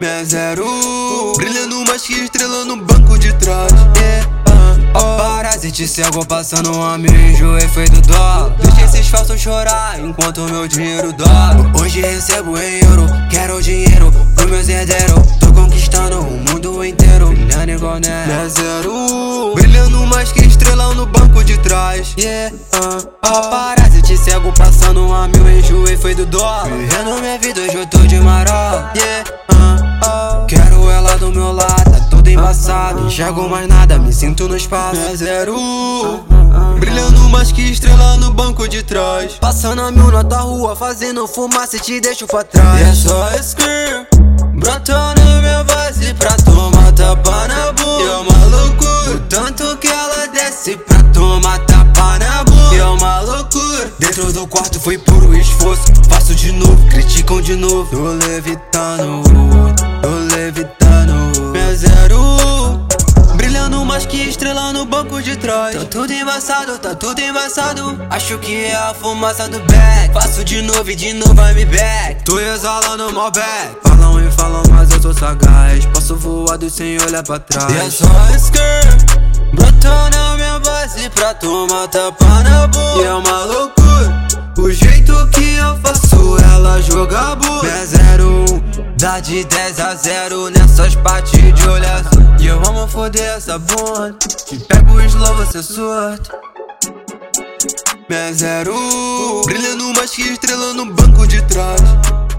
Minha zero, brilhando mais que estrela no banco de trás. Paparazzi te cego passando a mil, enjoei feito dólar. Deixa esses falsos chorar enquanto meu dinheiro dobra. Hoje recebo em euro, quero dinheiro pro meus herdeiros. Tô conquistando o mundo inteiro, brilhando igual Nero. Minha zero, brilhando mais que estrela no banco de trás. Paparazzi te cego passando a mil, enjoei feito dólar. Vivendo minha vida, hoje eu tô de marola. Quero ela do meu lado, tá tudo embaçado. Enxergo mais nada, me sinto no espaço. Minha zero, brilhando mais que estrela no banco de trás. Passando a mil na tua rua, fazendo fumaça e te deixo pra trás. E é só scream, brotando minha base pra tomar tapa na bunda. E é uma loucura, o tanto que ela desce pra tomar tapa na bunda. E é uma loucura, dentro do quarto foi puro esforço. Faço de novo, criticam de novo. Tô levitando, minha zero, brilhando mais que estrela no banco de trás. Tá tudo embaçado, tá tudo embaçado. Acho que é a fumaça do back. Faço de novo e de novo I'm back. Tô exalando mal back. Falam e falam, mas eu sou sagaz. Passo voado sem olhar pra trás. E é só skirt, brotando na minha base pra tomar tapa na bunda. E é uma loucura, o jeito que eu faço ela jogar boa. Minha zero, dá de 10 a 0 nessas partes de olhar. E eu amo foder essa bunda. Te pego o slow, você surta. Minha zero, brilhando mais que estrela no banco de trás.